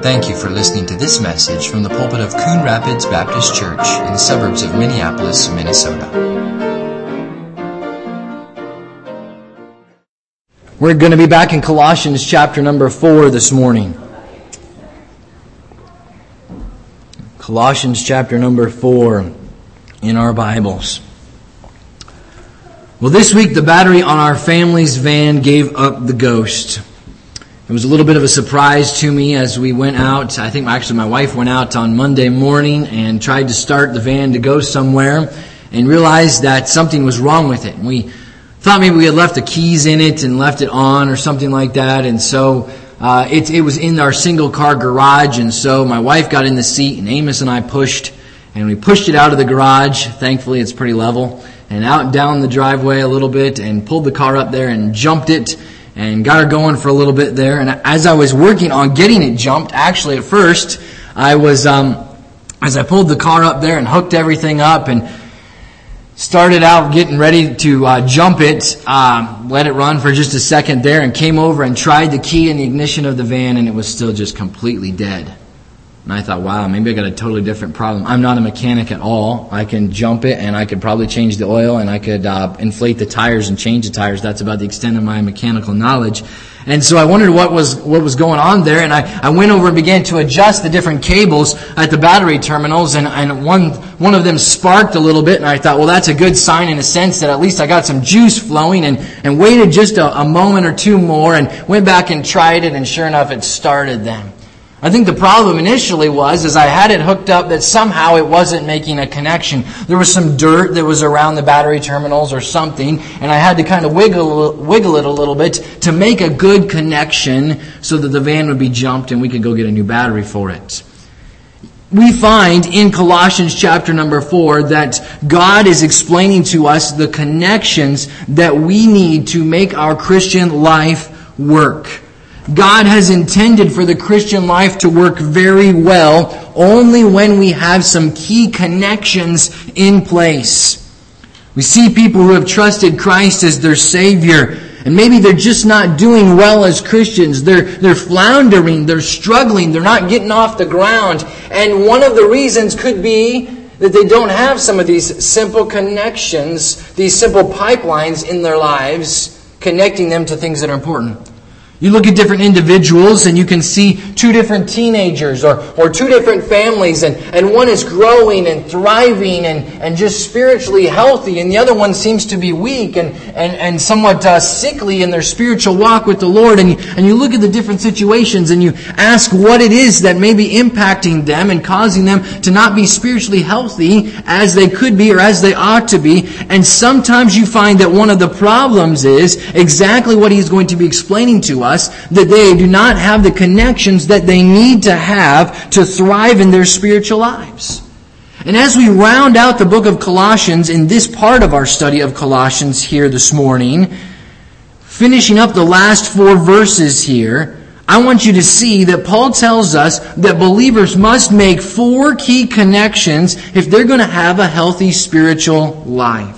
Thank you for listening to this message from the pulpit of Coon Rapids Baptist Church in the suburbs of Minneapolis, Minnesota. We're going to be back in Colossians chapter number 4 this morning. Colossians chapter number 4 in our Bibles. Well, this week the battery on our family's van gave up the ghost. It was a little bit of a surprise to me as we went out. I think actually my wife went out on Monday morning and tried to start the van to go somewhere and realized that something was wrong with it. And we thought maybe we had left the keys in it and left it on or something like that. And so it was in our single car garage. And so my wife got in the seat and Amos and I pushed. And we pushed it out of the garage. Thankfully, it's pretty level. And out down the driveway a little bit and pulled the car up there and jumped it. And got her going for a little bit there. And as I was working on getting it jumped, actually at first, I was, as I pulled the car up there and hooked everything up and started out getting ready to jump it, let it run for just a second there and came over and tried the key in the ignition of the van and it was still just completely dead. And I thought, wow, maybe I got a totally different problem. I'm not a mechanic at all. I can jump it and I could probably change the oil and I could inflate the tires and change the tires. That's about the extent of my mechanical knowledge. And so I wondered what was going on there, and I went over and began to adjust the different cables at the battery terminals, and one of them sparked a little bit, and I thought, well, that's a good sign in a sense that at least I got some juice flowing, and waited just a moment or two more and went back and tried it, and sure enough, it started then. I think the problem initially was, as I had it hooked up, that somehow it wasn't making a connection. There was some dirt that was around the battery terminals or something, and I had to kind of wiggle it a little bit to make a good connection so that the van would be jumped and we could go get a new battery for it. We find in Colossians chapter number 4 that God is explaining to us the connections that we need to make our Christian life work. God has intended for the Christian life to work very well only when we have some key connections in place. We see people who have trusted Christ as their Savior, and maybe they're just not doing well as Christians. They're floundering, they're struggling, they're not getting off the ground. And one of the reasons could be that they don't have some of these simple connections, these simple pipelines in their lives, connecting them to things that are important. You look at different individuals and you can see two different teenagers or two different families, and one is growing and thriving and just spiritually healthy, and the other one seems to be weak and somewhat sickly in their spiritual walk with the Lord. And you look at the different situations and you ask what it is that may be impacting them and causing them to not be spiritually healthy as they could be or as they ought to be. And sometimes you find that one of the problems is exactly what he's going to be explaining to us, that they do not have the connections that they need to have to thrive in their spiritual lives. And as we round out the book of Colossians in this part of our study of Colossians here this morning, finishing up the last 4 verses here, I want you to see that Paul tells us that believers must make 4 key connections if they're going to have a healthy spiritual life.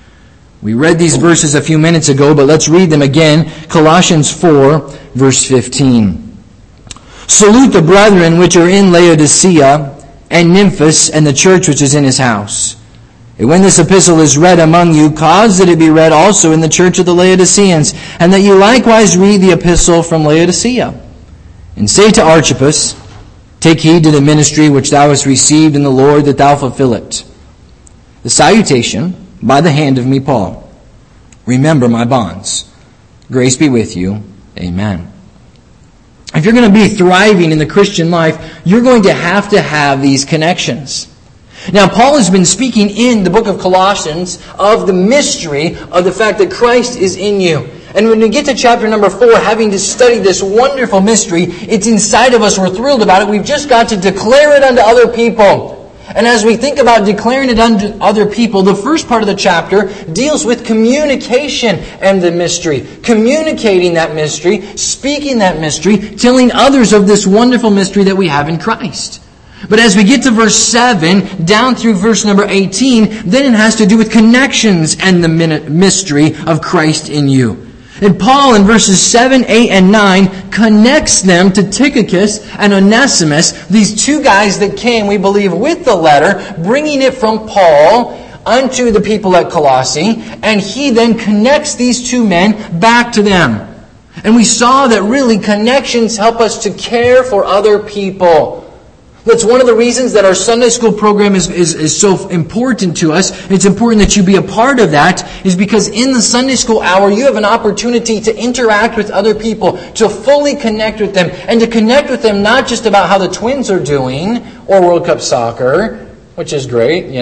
We read these verses a few minutes ago, but let's read them again. Colossians 4, verse 15. Salute the brethren which are in Laodicea, and Nymphas, and the church which is in his house. And when this epistle is read among you, cause that it be read also in the church of the Laodiceans, and that you likewise read the epistle from Laodicea. And say to Archippus, take heed to the ministry which thou hast received in the Lord, that thou fulfill it. The salutation by the hand of me, Paul. Remember my bonds. Grace be with you. Amen. If you're going to be thriving in the Christian life, you're going to have these connections. Now, Paul has been speaking in the book of Colossians of the mystery of the fact that Christ is in you. And when we get to chapter number 4, having to study this wonderful mystery, it's inside of us. We're thrilled about it. We've just got to declare it unto other people. And as we think about declaring it unto other people, the first part of the chapter deals with communication and the mystery. Communicating that mystery, speaking that mystery, telling others of this wonderful mystery that we have in Christ. But as we get to verse 7, down through verse number 18, then it has to do with connections and the mystery of Christ in you. And Paul in verses 7, 8, and 9 connects them to Tychicus and Onesimus, these two guys that came, we believe, with the letter, bringing it from Paul unto the people at Colossae, and he then connects these two men back to them. And we saw that really connections help us to care for other people. That's one of the reasons that our Sunday school program is so important to us. It's important that you be a part of that, is because in the Sunday school hour, you have an opportunity to interact with other people, to fully connect with them, and to connect with them not just about how the Twins are doing, or World Cup soccer, which is great,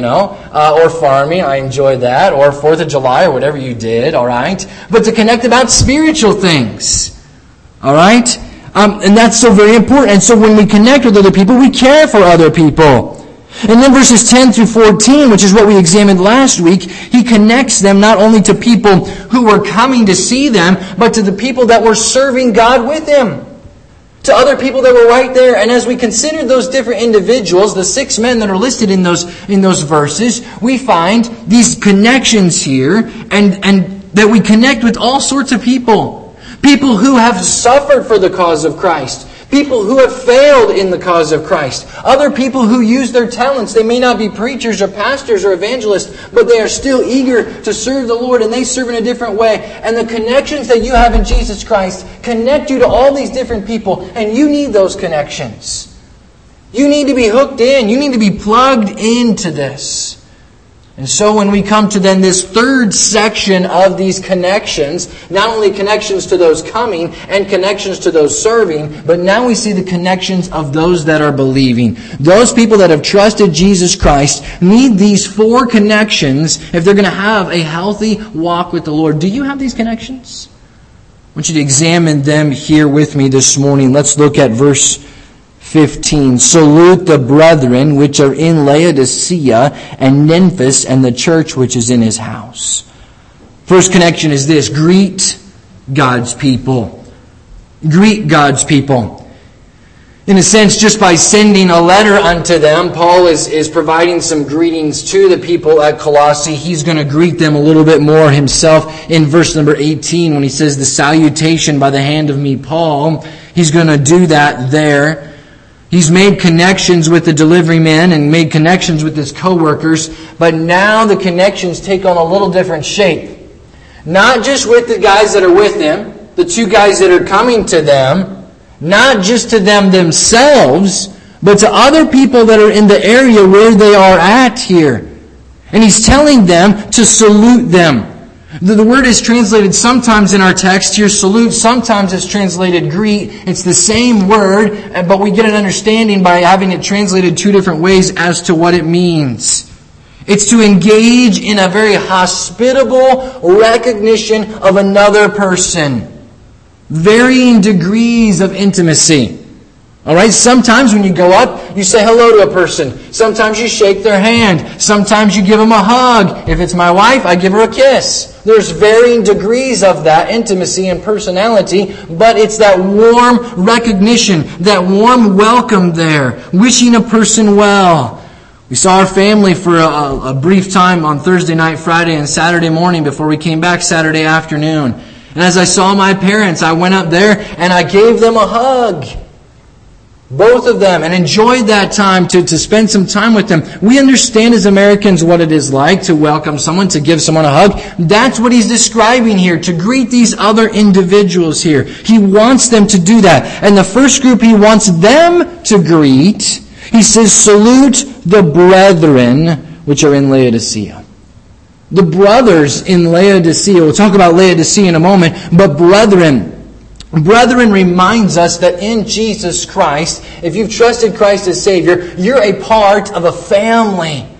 or farming, I enjoyed that, or 4th of July, or whatever you did, all right? But to connect about spiritual things, all right? And that's so very important. And so when we connect with other people, we care for other people. And then verses 10 through 14, which is what we examined last week, he connects them not only to people who were coming to see them, but to the people that were serving God with him. To other people that were right there. And as we consider those different individuals, the 6 men that are listed in those verses, we find these connections here, and that we connect with all sorts of people. People who have suffered for the cause of Christ. People who have failed in the cause of Christ. Other people who use their talents. They may not be preachers or pastors or evangelists, but they are still eager to serve the Lord, and they serve in a different way. And the connections that you have in Jesus Christ connect you to all these different people, and you need those connections. You need to be hooked in. You need to be plugged into this. And so when we come to then this third section of these connections, not only connections to those coming and connections to those serving, but now we see the connections of those that are believing. Those people that have trusted Jesus Christ need these 4 connections if they're going to have a healthy walk with the Lord. Do you have these connections? I want you to examine them here with me this morning. Let's look at verse 15. Salute the brethren which are in Laodicea and Nymphas and the church which is in his house. First connection is this: greet God's people. Greet God's people. In a sense, just by sending a letter unto them, Paul is providing some greetings to the people at Colossae. He's going to greet them a little bit more himself in verse number 18 when he says, the salutation by the hand of me, Paul. He's going to do that there. He's made connections with the delivery men and made connections with his co-workers, but now the connections take on a little different shape. Not just with the guys that are with him, the 2 guys that are coming to them, not just to them themselves, but to other people that are in the area where they are at here. And he's telling them to salute them. The word is translated sometimes in our text here, salute. Sometimes it's translated greet. It's the same word, but we get an understanding by having it translated 2 different ways as to what it means. It's to engage in a very hospitable recognition of another person. Varying degrees of intimacy. All right, sometimes when you go up, you say hello to a person. Sometimes you shake their hand. Sometimes you give them a hug. If it's my wife, I give her a kiss. There's varying degrees of that intimacy and personality, but it's that warm recognition, that warm welcome there, wishing a person well. We saw our family for a brief time on Thursday night, Friday, and Saturday morning before we came back Saturday afternoon. And as I saw my parents, I went up there and I gave them a hug. Both of them, and enjoyed that time to spend some time with them. We understand as Americans what it is like to welcome someone, to give someone a hug. That's what he's describing here, to greet these other individuals here. He wants them to do that. And the first group he wants them to greet, he says, salute the brethren which are in Laodicea. The brothers in Laodicea, we'll talk about Laodicea in a moment, but brethren. Brethren reminds us that in Jesus Christ, if you've trusted Christ as Savior, you're a part of a family.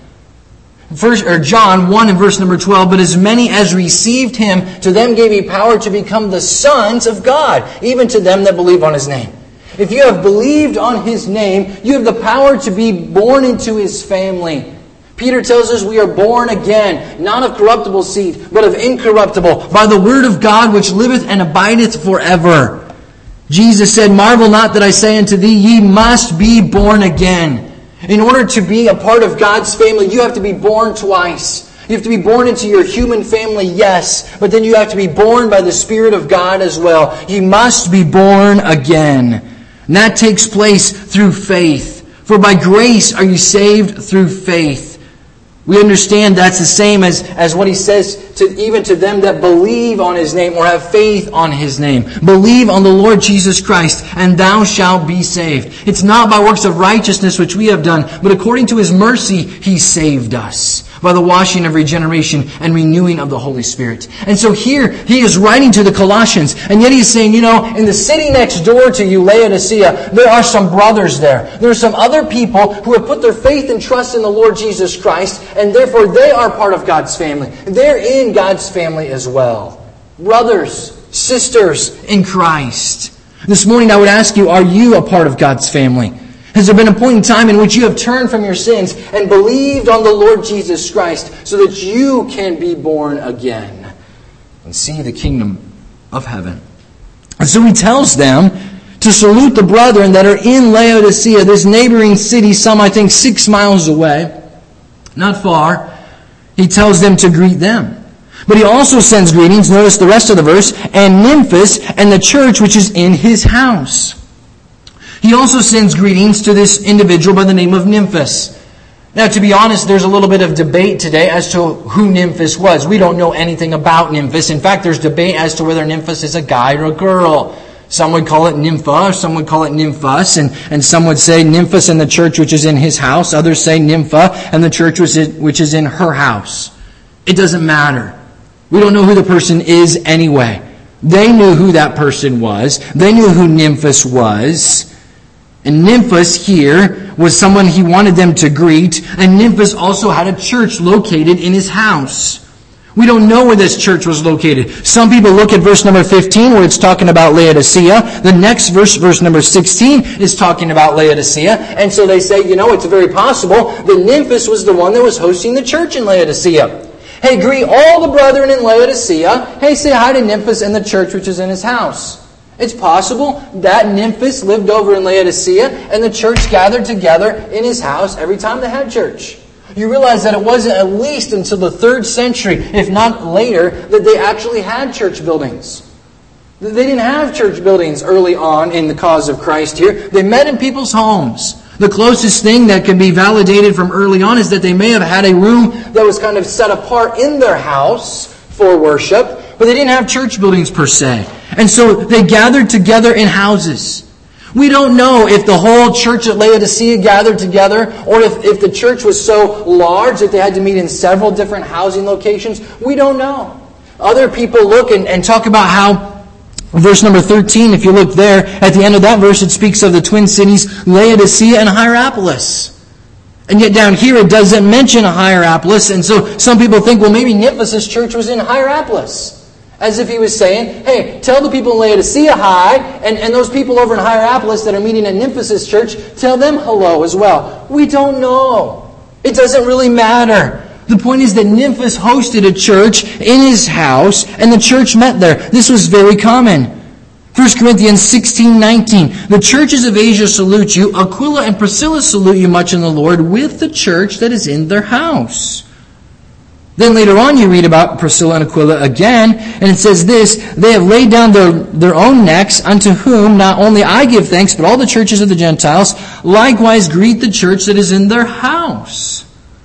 John 1 and verse number 12, but as many as received Him, to them gave He power to become the sons of God, even to them that believe on His name. If you have believed on His name, you have the power to be born into His family. Peter tells us we are born again, not of corruptible seed, but of incorruptible, by the word of God which liveth and abideth forever. Jesus said, marvel not that I say unto thee, ye must be born again. In order to be a part of God's family, you have to be born twice. You have to be born into your human family, yes, but then you have to be born by the Spirit of God as well. You must be born again. And that takes place through faith. For by grace are you saved through faith. We understand that's the same as what he says even to them that believe on his name or have faith on his name. Believe on the Lord Jesus Christ, and thou shalt be saved. It's not by works of righteousness which we have done, but according to his mercy he saved us by the washing of regeneration and renewing of the Holy Spirit. And so here he is writing to the Colossians, and yet he's saying, in the city next door to you, Laodicea, there are some brothers there. There are some other people who have put their faith and trust in the Lord Jesus Christ, and therefore they are part of God's family. They're in God's family as well. Brothers, sisters in Christ. This morning I would ask you, are you a part of God's family? Has there been a point in time in which you have turned from your sins and believed on the Lord Jesus Christ so that you can be born again and see the kingdom of heaven? And so he tells them to salute the brethren that are in Laodicea, this neighboring city, some I think 6 miles away, not far. He tells them to greet them. But he also sends greetings, notice the rest of the verse, and Nymphas and the church which is in his house. He also sends greetings to this individual by the name of Nymphas. Now, to be honest, there's a little bit of debate today as to who Nymphas was. We don't know anything about Nymphas. In fact, there's debate as to whether Nymphas is a guy or a girl. Some would call it Nympha, or some would call it Nymphas, and some would say Nymphas and the church which is in his house. Others say Nympha and the church which is in her house. It doesn't matter. We don't know who the person is anyway. They knew who that person was. They knew who Nymphas was. And Nymphas here was someone he wanted them to greet. And Nymphas also had a church located in his house. We don't know where this church was located. Some people look at verse number 15 where it's talking about Laodicea. The next verse number 16, is talking about Laodicea. And so they say, it's very possible that Nymphas was the one that was hosting the church in Laodicea. Hey, greet all the brethren in Laodicea. Hey, say hi to Nymphas and the church which is in his house. It's possible that Nymphas lived over in Laodicea and the church gathered together in his house every time they had church. You realize that it wasn't at least until the 3rd century, if not later, that they actually had church buildings. They didn't have church buildings early on in the cause of Christ here. They met in people's homes. The closest thing that can be validated from early on is that they may have had a room that was kind of set apart in their house for worship, but they didn't have church buildings per se. And so they gathered together in houses. We don't know if the whole church at Laodicea gathered together or if the church was so large that they had to meet in several different housing locations. We don't know. Other people look and talk about how verse number 13, if you look there, at the end of that verse, it speaks of the twin cities, Laodicea and Hierapolis. And yet down here it doesn't mention Hierapolis. And so some people think, well, maybe Nymphas' church was in Hierapolis. As if he was saying, hey, tell the people in Laodicea hi, and those people over in Hierapolis that are meeting at Nymphas' church, tell them hello as well. We don't know. It doesn't really matter. The point is that Nymphas hosted a church in his house, and the church met there. This was very common. 1 Corinthians 16:19. The churches of Asia salute you. Aquila and Priscilla salute you much in the Lord with the church that is in their house. Then later on you read about Priscilla and Aquila again, and it says this, they have laid down their own necks, unto whom not only I give thanks, but all the churches of the Gentiles likewise greet the church that is in their house.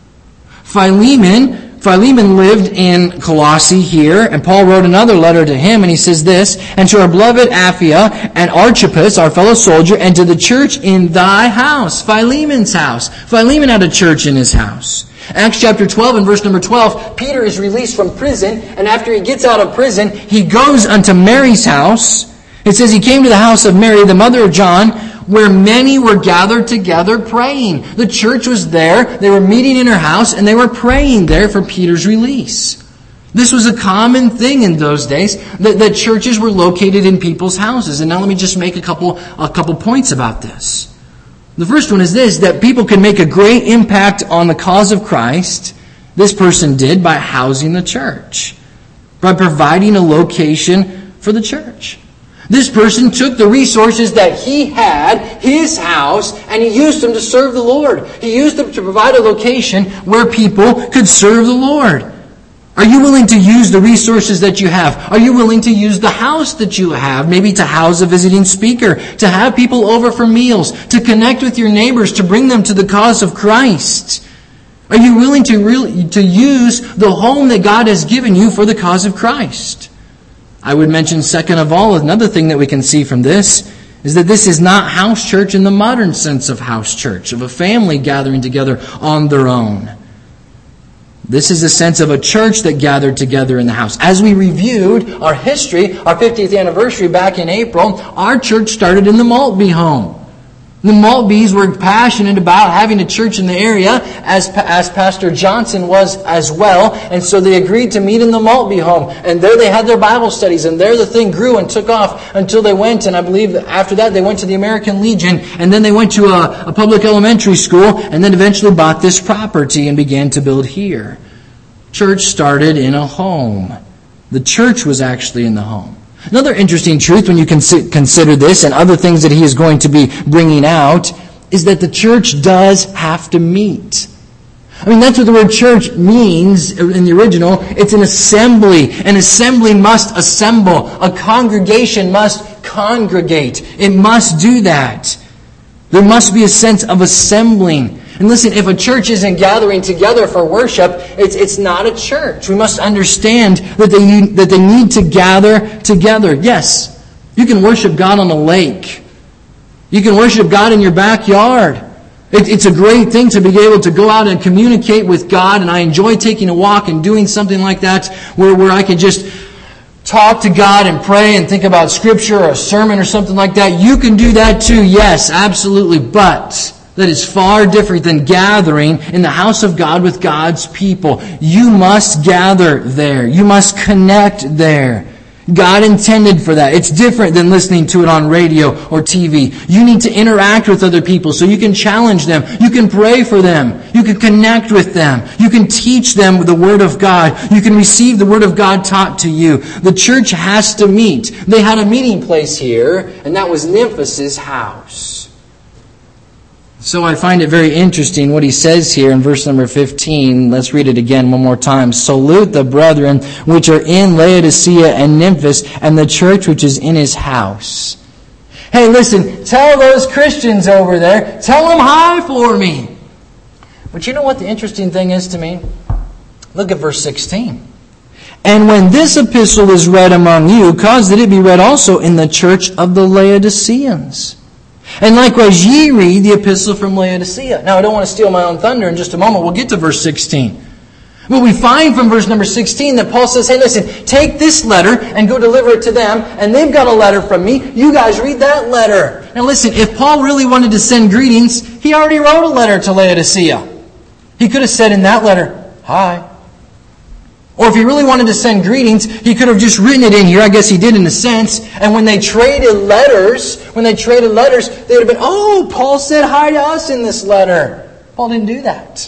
Philemon lived in Colossae here, and Paul wrote another letter to him, and he says this, and to our beloved Apphia and Archippus, our fellow soldier, and to the church in thy house, Philemon's house. Philemon had a church in his house. Acts chapter 12 and verse number 12, Peter is released from prison, and after he gets out of prison, he goes unto Mary's house. It says he came to the house of Mary, the mother of John, where many were gathered together praying. The church was there, they were meeting in her house, and they were praying there for Peter's release. This was a common thing in those days, that churches were located in people's houses. And now let me just make a couple points about this. The first one is this, that people can make a great impact on the cause of Christ. This person did by housing the church, by providing a location for the church. This person took the resources that he had, his house, and he used them to serve the Lord. He used them to provide a location where people could serve the Lord. Are you willing to use the resources that you have? Are you willing to use the house that you have, maybe to house a visiting speaker, to have people over for meals, to connect with your neighbors, to bring them to the cause of Christ? Are you willing to use the home that God has given you for the cause of Christ? I would mention, second of all, another thing that we can see from this is that this is not house church in the modern sense of house church, of a family gathering together on their own. This is a sense of a church that gathered together in the house. As we reviewed our history, our 50th anniversary back in April, our church started in the Maltby home. The Maltbys were passionate about having a church in the area, as Pastor Johnson was as well. And so they agreed to meet in the Maltby home. And there they had their Bible studies. And there the thing grew and took off until they went. And I believe after that they went to the American Legion. And then they went to a public elementary school. And then eventually bought this property and began to build here. Church started in a home. The church was actually in the home. Another interesting truth when you consider this and other things that he is going to be bringing out is that the church does have to meet. I mean, that's what the word church means in the original. It's an assembly. An assembly must assemble. A congregation must congregate. It must do that. There must be a sense of assembling. And listen, if a church isn't gathering together for worship, it's not a church. We must understand that they need to gather together. Yes, you can worship God on a lake. You can worship God in your backyard. It's a great thing to be able to go out and communicate with God, and I enjoy taking a walk and doing something like that where I can just talk to God and pray and think about Scripture or a sermon or something like that. You can do that too, yes, absolutely, but that is far different than gathering in the house of God with God's people. You must gather there. You must connect there. God intended for that. It's different than listening to it on radio or TV. You need to interact with other people so you can challenge them. You can pray for them. You can connect with them. You can teach them the Word of God. You can receive the Word of God taught to you. The church has to meet. They had a meeting place here, and that was Nymphas' house. So I find it very interesting what he says here in verse number 15. Let's read it again one more time. Salute the brethren which are in Laodicea and Nymphas and the church which is in his house. Hey, listen, tell those Christians over there, tell them hi for me. But you know what the interesting thing is to me? Look at verse 16. And when this epistle is read among you, cause that it be read also in the church of the Laodiceans. And likewise ye read the epistle from Laodicea. Now I don't want to steal my own thunder in just a moment. We'll get to verse 16. But we find from verse number 16 that Paul says, hey listen, take this letter and go deliver it to them. And they've got a letter from me. You guys read that letter. Now listen, if Paul really wanted to send greetings, he already wrote a letter to Laodicea. He could have said in that letter, hi. Or if he really wanted to send greetings, he could have just written it in here. I guess he did in a sense. And when they traded letters, they would have been, oh, Paul said hi to us in this letter. Paul didn't do that.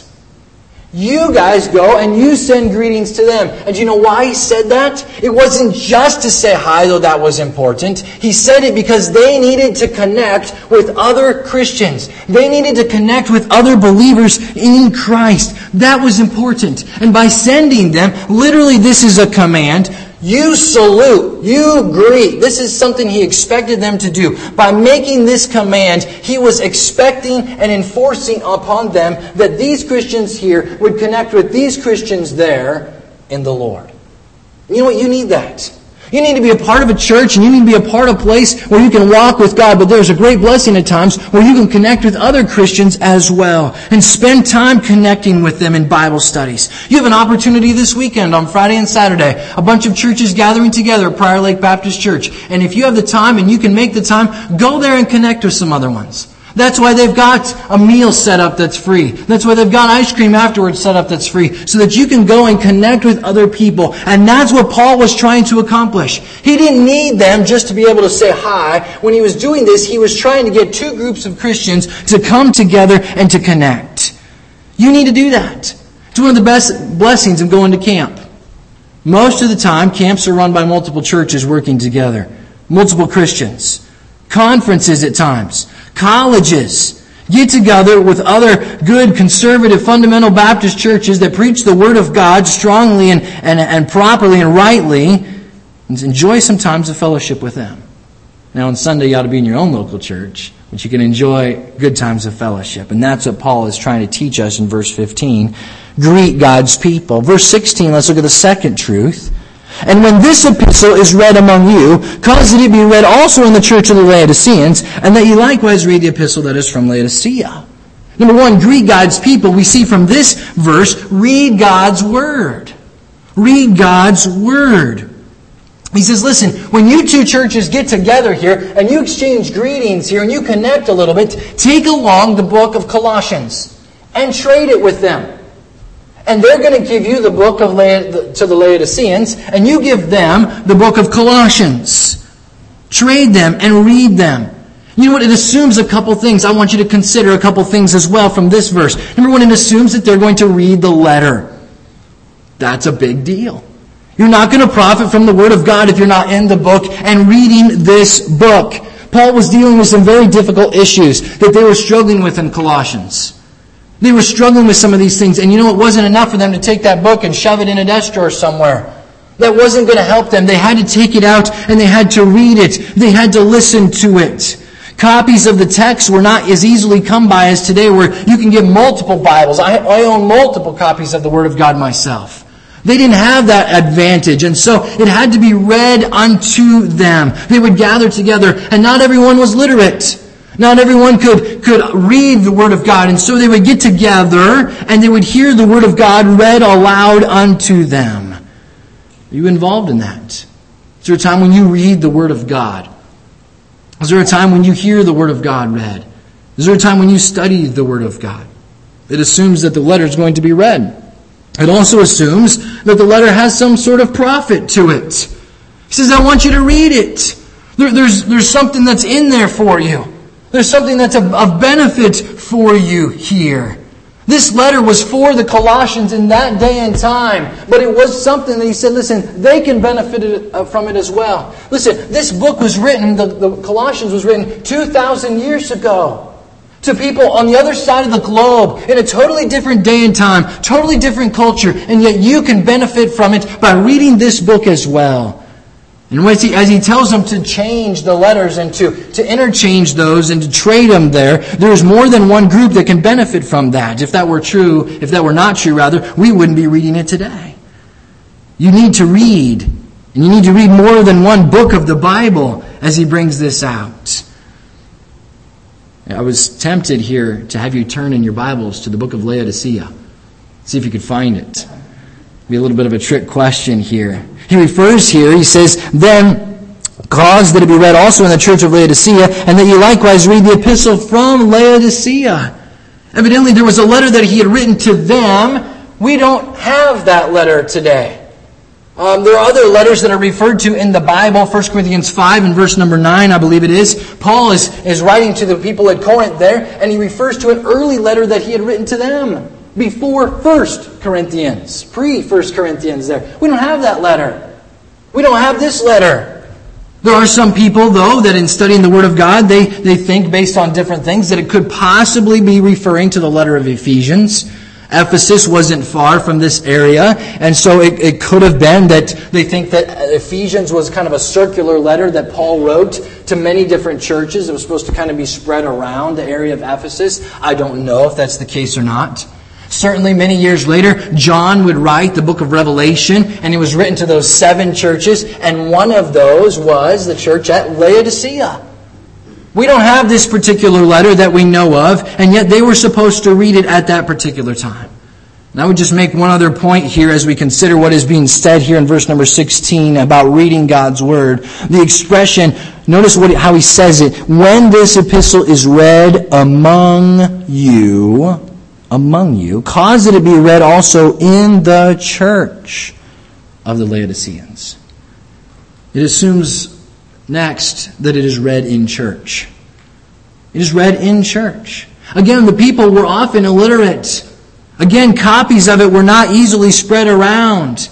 You guys go and you send greetings to them. And do you know why he said that? It wasn't just to say hi, though that was important. He said it because they needed to connect with other Christians. They needed to connect with other believers in Christ. That was important. And by sending them, literally this is a command. You salute, you greet. This is something he expected them to do. By making this command, he was expecting and enforcing upon them that these Christians here would connect with these Christians there in the Lord. You know what? You need that. You need to be a part of a church and you need to be a part of a place where you can walk with God. But there's a great blessing at times where you can connect with other Christians as well and spend time connecting with them in Bible studies. You have an opportunity this weekend on Friday and Saturday. A bunch of churches gathering together at Prior Lake Baptist Church. And if you have the time and you can make the time, go there and connect with some other ones. That's why they've got a meal set up that's free. That's why they've got ice cream afterwards set up that's free. So that you can go and connect with other people. And that's what Paul was trying to accomplish. He didn't need them just to be able to say hi. When he was doing this, he was trying to get two groups of Christians to come together and to connect. You need to do that. It's one of the best blessings of going to camp. Most of the time, camps are run by multiple churches working together. Multiple Christians. Conferences at times. Colleges. Get together with other good, conservative, fundamental Baptist churches that preach the Word of God strongly and properly and rightly, and enjoy some times of fellowship with them. Now on Sunday you ought to be in your own local church, but you can enjoy good times of fellowship. And that's what Paul is trying to teach us in verse 15. Greet God's people. Verse 16, let's look at the second truth. And when this epistle is read among you, cause that it be read also in the church of the Laodiceans, and that ye likewise read the epistle that is from Laodicea. Number one, greet God's people. We see from this verse, read God's Word. Read God's Word. He says, listen, when you two churches get together here, and you exchange greetings here, and you connect a little bit, take along the book of Colossians, and trade it with them. And they're going to give you the book of to the Laodiceans, and you give them the book of Colossians. Trade them and read them. You know what? It assumes a couple things. I want you to consider a couple things as well from this verse. Number one, it assumes that they're going to read the letter. That's a big deal. You're not going to profit from the Word of God if you're not in the book and reading this book. Paul was dealing with some very difficult issues that they were struggling with in Colossians. They were struggling with some of these things, and you know, it wasn't enough for them to take that book and shove it in a desk drawer somewhere. That wasn't going to help them. They had to take it out and they had to read it. They had to listen to it. Copies of the text were not as easily come by as today, where you can get multiple Bibles. I own multiple copies of the Word of God myself. They didn't have that advantage, and so it had to be read unto them. They would gather together, and not everyone was literate. Not everyone could read the Word of God, and so they would get together and they would hear the Word of God read aloud unto them. Are you involved in that? Is there a time when you read the Word of God? Is there a time when you hear the Word of God read? Is there a time when you study the Word of God? It assumes that the letter is going to be read. It also assumes that the letter has some sort of profit to it. He says, I want you to read it. There's something that's in there for you. There's something that's of benefit for you here. This letter was for the Colossians in that day and time, but it was something that he said, listen, they can benefit from it as well. Listen, this book was written, the Colossians was written 2,000 years ago to people on the other side of the globe in a totally different day and time, totally different culture, and yet you can benefit from it by reading this book as well. And as he tells them to change the letters and to interchange those and to trade them there's more than one group that can benefit from that. If that were not true, we wouldn't be reading it today. You need to read, and you need to read more than one book of the Bible as he brings this out. I was tempted here to have you turn in your Bibles to the book of Laodicea. See if you could find it. Be a little bit of a trick question here. He refers here, he says, then cause that it be read also in the church of Laodicea, and that you likewise read the epistle from Laodicea. Evidently there was a letter that he had written to them. We don't have that letter today. There are other letters that are referred to in the Bible. 1 Corinthians 5 and verse number 9, I believe it is. Paul is writing to the people at Corinth there, and he refers to an early letter that he had written to them before 1 Corinthians, pre-1 Corinthians there. We don't have that letter. We don't have this letter. There are some people, though, that in studying the Word of God, they think based on different things that it could possibly be referring to the letter of Ephesians. Ephesus wasn't far from this area, and so it could have been that they think that Ephesians was kind of a circular letter that Paul wrote to many different churches. It was supposed to kind of be spread around the area of Ephesus. I don't know if that's the case or not. Certainly many years later, John would write the book of Revelation, and it was written to those 7 churches, and one of those was the church at Laodicea. We don't have this particular letter that we know of, and yet they were supposed to read it at that particular time. And I would just make one other point here as we consider what is being said here in verse number 16 about reading God's Word. The expression, notice how he says it, when this epistle is read among you, cause that it be read also in the church of the Laodiceans. It assumes next that it is read in church. It is read in church. Again, the people were often illiterate. Again, copies of it were not easily spread around.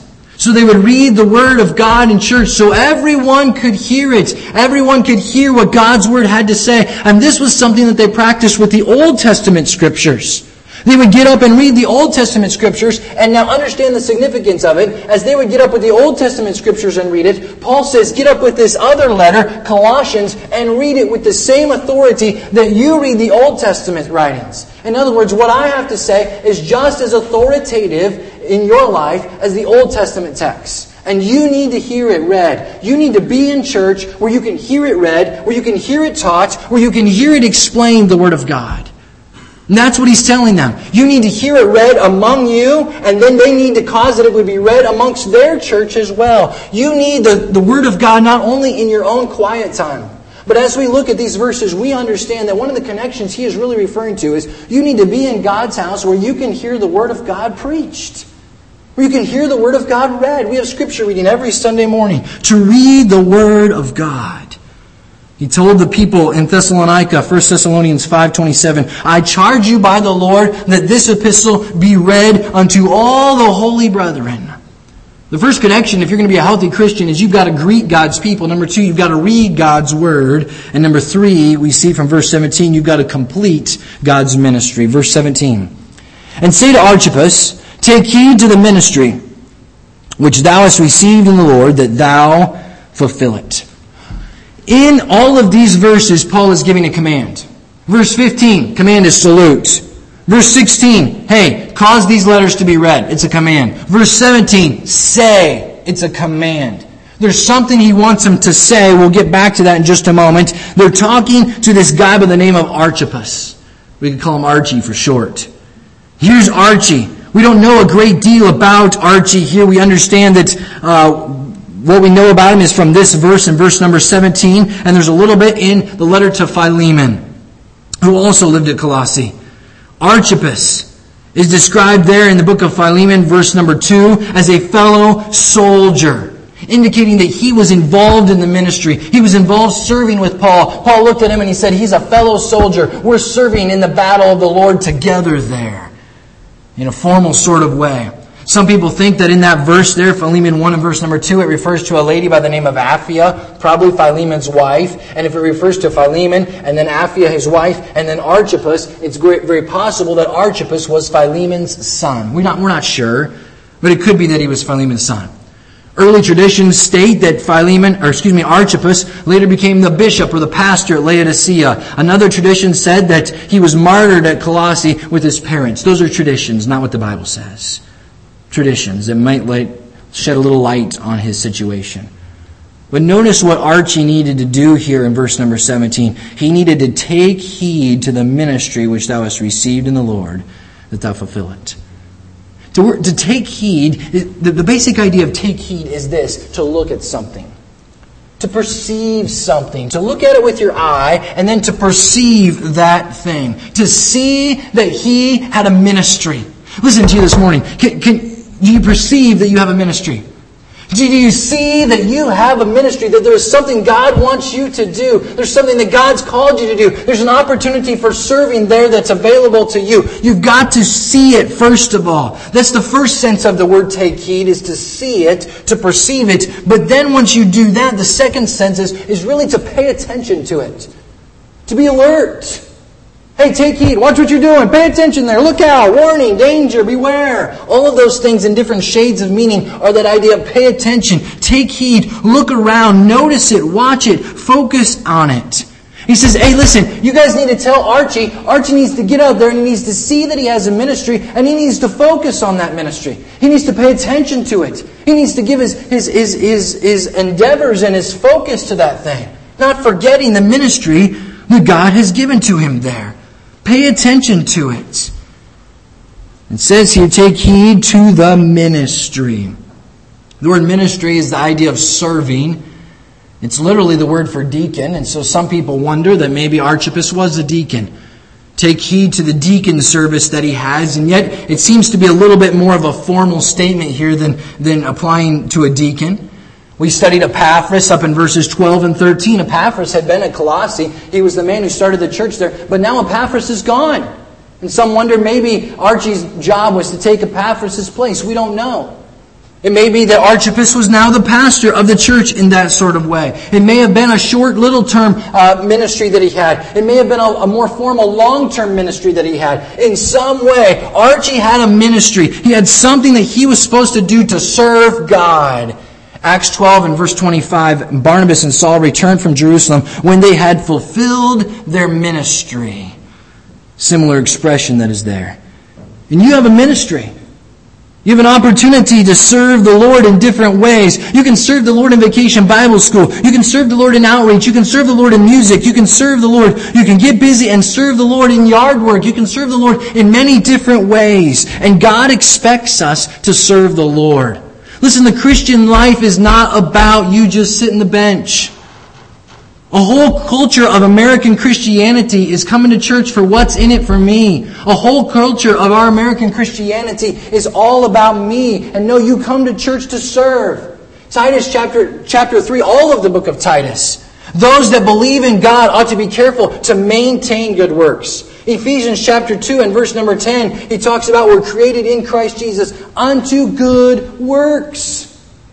So they would read the Word of God in church so everyone could hear it. Everyone could hear what God's Word had to say. And this was something that they practiced with the Old Testament Scriptures. They would get up and read the Old Testament Scriptures, and now understand the significance of it. As they would get up with the Old Testament Scriptures and read it, Paul says, get up with this other letter, Colossians, and read it with the same authority that you read the Old Testament writings. In other words, what I have to say is just as authoritative in your life as the Old Testament text. And you need to hear it read. You need to be in church where you can hear it read, where you can hear it taught, where you can hear it explained, the Word of God. And that's what he's telling them. You need to hear it read among you, and then they need to cause that it would be read amongst their church as well. You need the Word of God not only in your own quiet time, but as we look at these verses, we understand that one of the connections he is really referring to is you need to be in God's house where you can hear the Word of God preached. Where you can hear the Word of God read. We have Scripture reading every Sunday morning to read the Word of God. He told the people in Thessalonica, 1 Thessalonians 5:27, I charge you by the Lord that this epistle be read unto all the holy brethren. The first connection, if you're going to be a healthy Christian, is you've got to greet God's people. Number 2, you've got to read God's Word. And number 3, we see from verse 17, you've got to complete God's ministry. Verse 17, and say to Archippus, take heed to the ministry which thou hast received in the Lord, that thou fulfill it. In all of these verses, Paul is giving a command. Verse 15, command is salute. Verse 16, hey, cause these letters to be read. It's a command. Verse 17, say. It's a command. There's something he wants them to say. We'll get back to that in just a moment. They're talking to this guy by the name of Archippus. We could call him Archie for short. Here's Archie. We don't know a great deal about Archie here. We understand that what we know about him is from this verse in verse number 17. And there's a little bit in the letter to Philemon, who also lived at Colossae. Archippus is described there in the book of Philemon, verse number 2, as a fellow soldier, indicating that he was involved in the ministry. He was involved serving with Paul. Paul looked at him and he said, he's a fellow soldier. We're serving in the battle of the Lord together there, in a formal sort of way. Some people think that in that verse there, Philemon 1 and verse number 2, it refers to a lady by the name of Apphia, probably Philemon's wife. And if it refers to Philemon and then Apphia, his wife, and then Archippus, it's very possible that Archippus was Philemon's son. We're not sure, but it could be that he was Philemon's son. Early traditions state that Archippus later became the bishop or the pastor at Laodicea. Another tradition said that he was martyred at Colossae with his parents. Those are traditions, not what the Bible says. Traditions that might shed a little light on his situation. But notice what Archie needed to do here in verse number 17. He needed to take heed to the ministry which thou hast received in the Lord, that thou fulfill it. To take heed, the basic idea of take heed is this: to look at something. To perceive something. To look at it with your eye and then to perceive that thing. To see that he had a ministry. Listen to you this morning. Do you perceive that you have a ministry? Do you see that you have a ministry, that there is something God wants you to do? There's something that God's called you to do. There's an opportunity for serving there that's available to you. You've got to see it first of all. That's the first sense of the word take heed, is to see it, to perceive it. But then once you do that, the second sense is really to pay attention to it. To be alert. Hey, take heed. Watch what you're doing. Pay attention there. Look out. Warning. Danger. Beware. All of those things in different shades of meaning are that idea of pay attention. Take heed. Look around. Notice it. Watch it. Focus on it. He says, hey, listen, you guys need to tell Archie. Archie needs to get out there and he needs to see that he has a ministry and he needs to focus on that ministry. He needs to pay attention to it. He needs to give his endeavors and his focus to that thing. Not forgetting the ministry that God has given to him there. Pay attention to it. It says here, take heed to the ministry. The word ministry is the idea of serving. It's literally the word for deacon. And so some people wonder that maybe Archippus was a deacon. Take heed to the deacon service that he has. And yet it seems to be a little bit more of a formal statement here than applying to a deacon. We studied Epaphras up in verses 12 and 13. Epaphras had been at Colossae. He was the man who started the church there. But now Epaphras is gone. And some wonder maybe Archie's job was to take Epaphras' place. We don't know. It may be that Archippus was now the pastor of the church in that sort of way. It may have been a short, little-term ministry that he had. It may have been a more formal, long-term ministry that he had. In some way, Archie had a ministry. He had something that he was supposed to do to serve God. Acts 12 and verse 25, Barnabas and Saul returned from Jerusalem when they had fulfilled their ministry. Similar expression that is there. And you have a ministry. You have an opportunity to serve the Lord in different ways. You can serve the Lord in Vacation Bible School. You can serve the Lord in outreach. You can serve the Lord in music. You can serve the Lord. You can get busy and serve the Lord in yard work. You can serve the Lord in many different ways. And God expects us to serve the Lord. Listen, the Christian life is not about you just sitting the bench. A whole culture of American Christianity is coming to church for what's in it for me. A whole culture of our American Christianity is all about me. And no, you come to church to serve. Titus chapter 3, all of the book of Titus. Those that believe in God ought to be careful to maintain good works. Ephesians chapter 2 and verse number 10, he talks about we're created in Christ Jesus unto good works.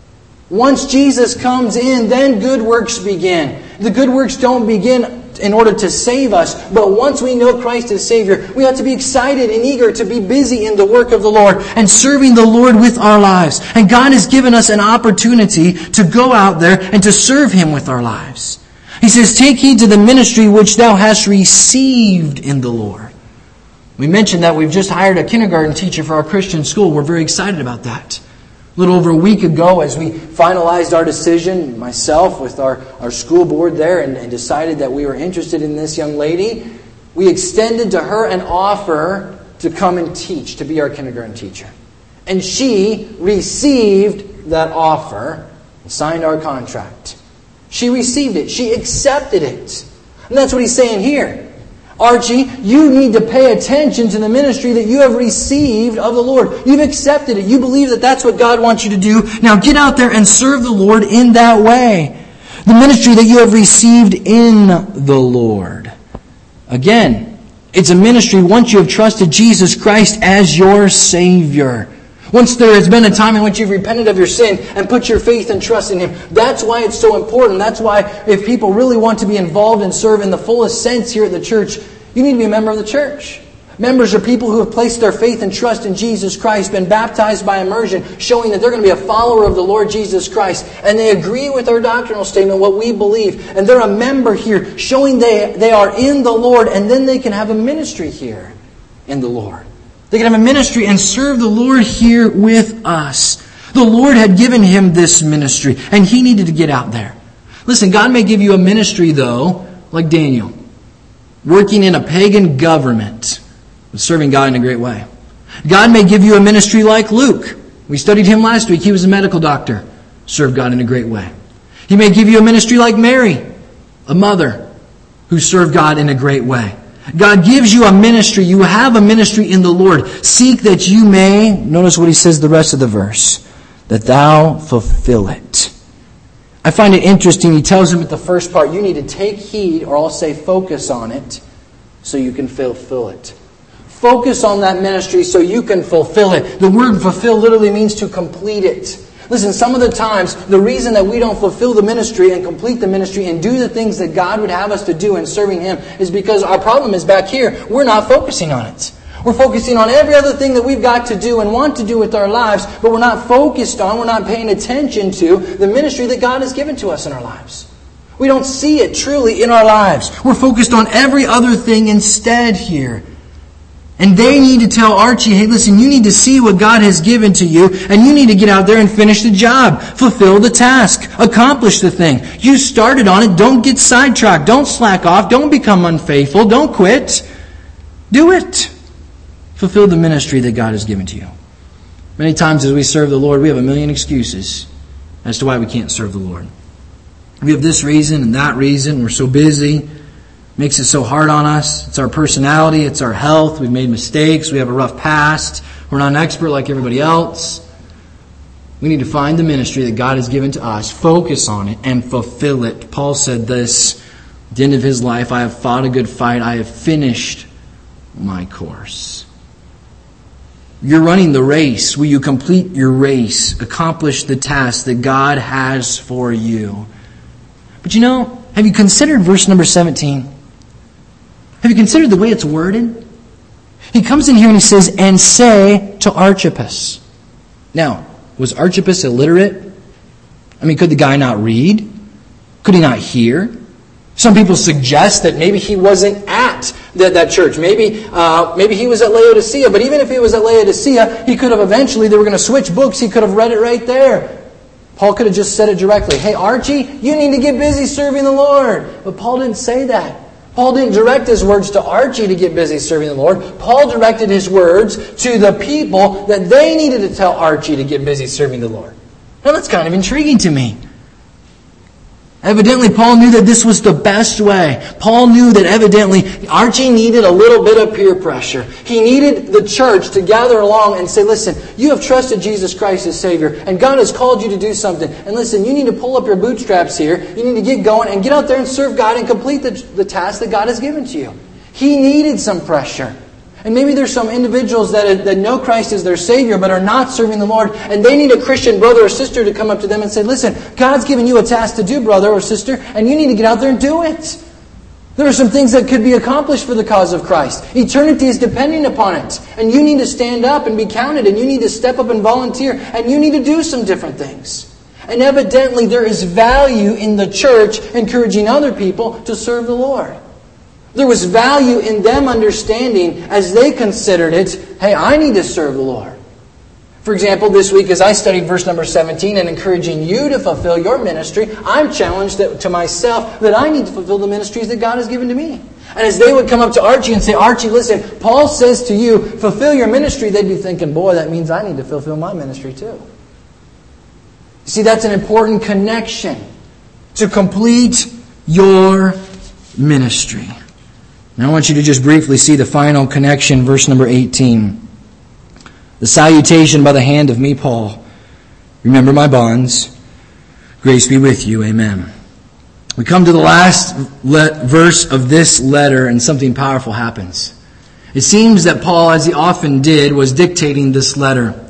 Once Jesus comes in, then good works begin. The good works don't begin in order to save us, but once we know Christ as Savior, we have to be excited and eager to be busy in the work of the Lord and serving the Lord with our lives. And God has given us an opportunity to go out there and to serve Him with our lives. He says, take heed to the ministry which thou hast received in the Lord. We mentioned that we've just hired a kindergarten teacher for our Christian school. We're very excited about that. A little over a week ago, as we finalized our decision, myself with our school board there, and decided that we were interested in this young lady, we extended to her an offer to come and teach, to be our kindergarten teacher. And she received that offer and signed our contract. She received it. She accepted it. And that's what he's saying here. Archie, you need to pay attention to the ministry that you have received of the Lord. You've accepted it. You believe that that's what God wants you to do. Now get out there and serve the Lord in that way. The ministry that you have received in the Lord. Again, it's a ministry once you have trusted Jesus Christ as your Savior. Once there has been a time in which you've repented of your sin and put your faith and trust in Him. That's why it's so important. That's why if people really want to be involved and serve in the fullest sense here at the church, you need to be a member of the church. Members are people who have placed their faith and trust in Jesus Christ, been baptized by immersion, showing that they're going to be a follower of the Lord Jesus Christ. And they agree with our doctrinal statement, what we believe. And they're a member here, showing they are in the Lord, and then they can have a ministry here in the Lord. They can have a ministry and serve the Lord here with us. The Lord had given him this ministry, and he needed to get out there. Listen, God may give you a ministry, though, like Daniel, working in a pagan government, but serving God in a great way. God may give you a ministry like Luke. We studied him last week. He was a medical doctor, served God in a great way. He may give you a ministry like Mary, a mother who served God in a great way. God gives you a ministry. You have a ministry in the Lord. Seek that you may, notice what he says the rest of the verse, that thou fulfill it. I find it interesting. He tells him at the first part, you need to take heed, or I'll say focus on it, so you can fulfill it. Focus on that ministry so you can fulfill it. The word fulfill literally means to complete it. Listen, some of the times, the reason that we don't fulfill the ministry and complete the ministry and do the things that God would have us to do in serving Him is because our problem is back here. We're not focusing on it. We're focusing on every other thing that we've got to do and want to do with our lives, but we're not focused on, we're not paying attention to the ministry that God has given to us in our lives. We don't see it truly in our lives. We're focused on every other thing instead here. And they need to tell Archie, hey, listen, you need to see what God has given to you, and you need to get out there and finish the job. Fulfill the task. Accomplish the thing. You started on it. Don't get sidetracked. Don't slack off. Don't become unfaithful. Don't quit. Do it. Fulfill the ministry that God has given to you. Many times as we serve the Lord, we have a million excuses as to why we can't serve the Lord. We have this reason and that reason. We're so busy. Makes it so hard on us. It's our personality. It's our health. We've made mistakes. We have a rough past. We're not an expert like everybody else. We need to find the ministry that God has given to us, focus on it, and fulfill it. Paul said this at the end of his life, I have fought a good fight. I have finished my course. You're running the race. Will you complete your race? Accomplish the task that God has for you. But have you considered verse number 17? Have you considered the way it's worded? He comes in here and he says, and say to Archippus. Now, was Archippus illiterate? Could the guy not read? Could he not hear? Some people suggest that maybe he wasn't at that church. Maybe he was at Laodicea. But even if he was at Laodicea, he could have eventually, they were going to switch books, he could have read it right there. Paul could have just said it directly. Hey, Archie, you need to get busy serving the Lord. But Paul didn't say that. Paul didn't direct his words to Archie to get busy serving the Lord. Paul directed his words to the people that they needed to tell Archie to get busy serving the Lord. Now that's kind of intriguing to me. Evidently, Paul knew that this was the best way. Paul knew that evidently Archie needed a little bit of peer pressure. He needed the church to gather along and say, listen, you have trusted Jesus Christ as Savior, and God has called you to do something. And listen, you need to pull up your bootstraps here. You need to get going and get out there and serve God and complete the task that God has given to you. He needed some pressure. And maybe there's some individuals that know Christ as their Savior but are not serving the Lord, and they need a Christian brother or sister to come up to them and say, listen, God's given you a task to do, brother or sister, and you need to get out there and do it. There are some things that could be accomplished for the cause of Christ. Eternity is depending upon it. And you need to stand up and be counted, and you need to step up and volunteer, and you need to do some different things. And evidently there is value in the church encouraging other people to serve the Lord. There was value in them understanding as they considered it, hey, I need to serve the Lord. For example, this week as I studied verse number 17 and encouraging you to fulfill your ministry, I'm challenged to myself that I need to fulfill the ministries that God has given to me. And as they would come up to Archie and say, Archie, listen, Paul says to you, fulfill your ministry, they'd be thinking, boy, that means I need to fulfill my ministry too. You see, that's an important connection to complete your ministry. Now I want you to just briefly see the final connection, verse number 18. The salutation by the hand of me, Paul. Remember my bonds. Grace be with you. Amen. We come to the last verse of this letter, and something powerful happens. It seems that Paul, as he often did, was dictating this letter.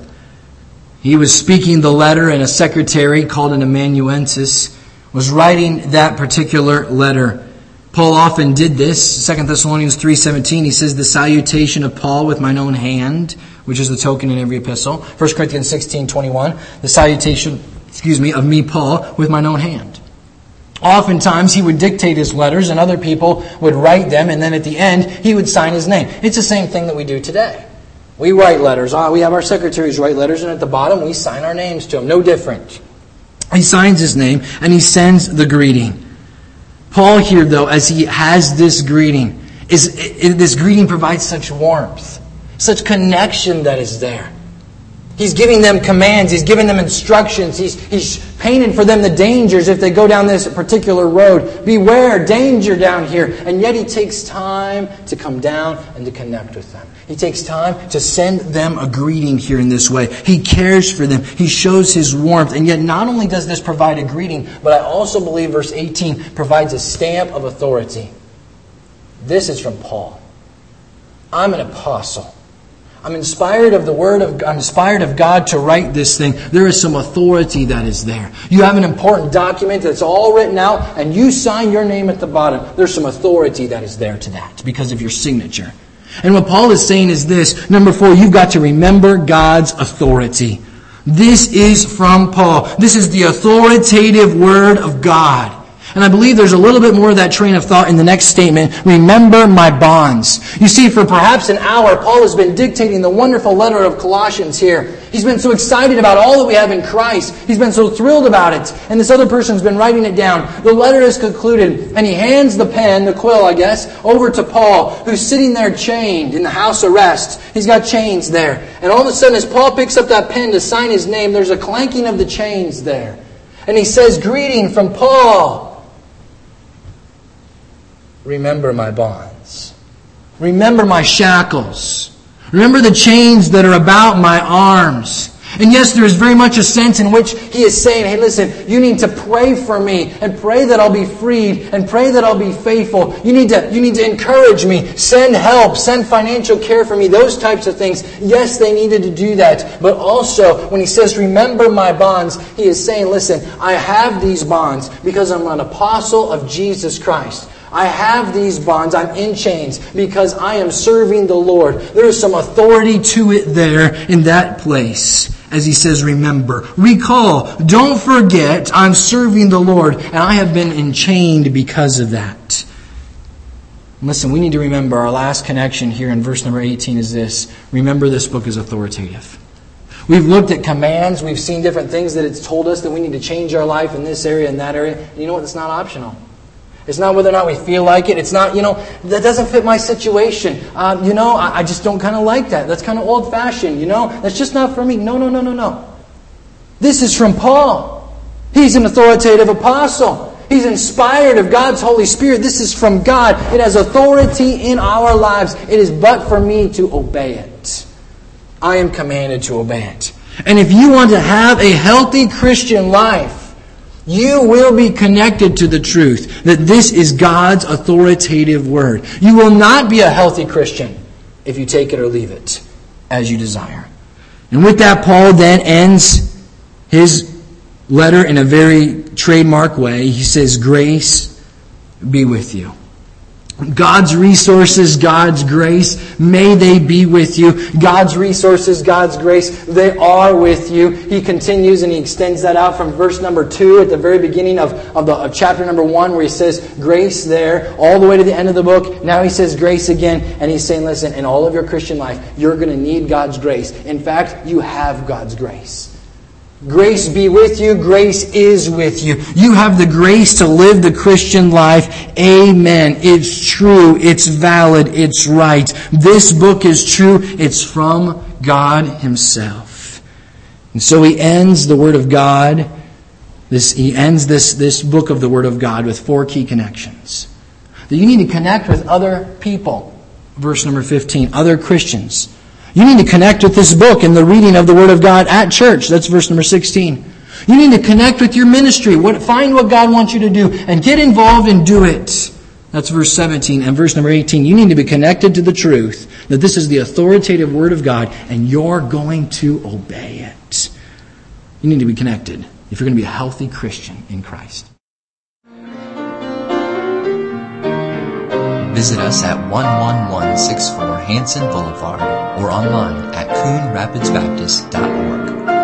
He was speaking the letter, and a secretary called an amanuensis was writing that particular letter. Paul often did this. 2 Thessalonians 3:17, he says, the salutation of Paul with mine own hand, which is the token in every epistle. 1 Corinthians 16:21, the salutation, of me, Paul, with mine own hand. Oftentimes he would dictate his letters and other people would write them, and then at the end he would sign his name. It's the same thing that we do today. We write letters. We have our secretaries write letters, and at the bottom we sign our names to them. No different. He signs his name and he sends the greeting. Paul here, though, as he has this greeting, this greeting provides such warmth, such connection that is there. He's giving them commands. He's giving them instructions. He's painted for them the dangers if they go down this particular road. Beware, danger down here. And yet he takes time to come down and to connect with them. He takes time to send them a greeting here in this way. He cares for them. He shows his warmth. And yet not only does this provide a greeting, but I also believe verse 18 provides a stamp of authority. This is from Paul. I'm an apostle. I'm inspired of the Word of God. I'm inspired of God to write this thing. There is some authority that is there. You have an important document that's all written out, and you sign your name at the bottom. There's some authority that is there to that because of your signature. And what Paul is saying is this. Number 4, you've got to remember God's authority. This is from Paul. This is the authoritative Word of God. And I believe there's a little bit more of that train of thought in the next statement. Remember my bonds. You see, for perhaps an hour, Paul has been dictating the wonderful letter of Colossians here. He's been so excited about all that we have in Christ. He's been so thrilled about it. And this other person's been writing it down. The letter is concluded, and he hands the pen, the quill, I guess, over to Paul, who's sitting there chained in the house arrest. He's got chains there. And all of a sudden, as Paul picks up that pen to sign his name, there's a clanking of the chains there. And he says, greeting from Paul. Remember my bonds. Remember my shackles. Remember the chains that are about my arms. And yes, there is very much a sense in which he is saying, hey, listen, you need to pray for me and pray that I'll be freed and pray that I'll be faithful. You need to encourage me, send help, send financial care for me, those types of things. Yes, they needed to do that. But also, when he says, remember my bonds, he is saying, listen, I have these bonds because I'm an apostle of Jesus Christ. I have these bonds. I'm in chains because I am serving the Lord. There is some authority to it there in that place. As he says, remember, recall, don't forget, I'm serving the Lord and I have been enchained because of that. Listen, we need to remember our last connection here in verse number 18 is this. Remember, this book is authoritative. We've looked at commands. We've seen different things that it's told us that we need to change our life in this area and that area. And you know what? It's not optional. It's not whether or not we feel like it. It's not, that doesn't fit my situation. I just don't kind of like that. That's kind of old-fashioned, That's just not for me. No. This is from Paul. He's an authoritative apostle. He's inspired of God's Holy Spirit. This is from God. It has authority in our lives. It is but for me to obey it. I am commanded to obey it. And if you want to have a healthy Christian life, you will be connected to the truth that this is God's authoritative word. You will not be a healthy Christian if you take it or leave it as you desire. And with that, Paul then ends his letter in a very trademark way. He says, grace be with you. God's resources, God's grace, may they be with you. God's resources, God's grace, they are with you. He continues and he extends that out from verse number 2 at the very beginning of chapter number 1 where he says grace there all the way to the end of the book. Now he says grace again and he's saying, listen, in all of your Christian life, you're going to need God's grace. In fact, you have God's grace. Grace be with you. Grace is with you. You have the grace to live the Christian life. Amen. It's true. It's valid. It's right. This book is true. It's from God Himself. And so he ends the Word of God. He ends this book of the Word of God with 4 key connections. That you need to connect with other people. Verse number 15. Other Christians. You need to connect with this book and the reading of the Word of God at church. That's verse number 16. You need to connect with your ministry. Find what God wants you to do and get involved and do it. That's verse 17. And verse number 18. You need to be connected to the truth that this is the authoritative Word of God and you're going to obey it. You need to be connected if you're going to be a healthy Christian in Christ. Visit us at 11164 Hanson Boulevard or online at CoonRapidsBaptist.org.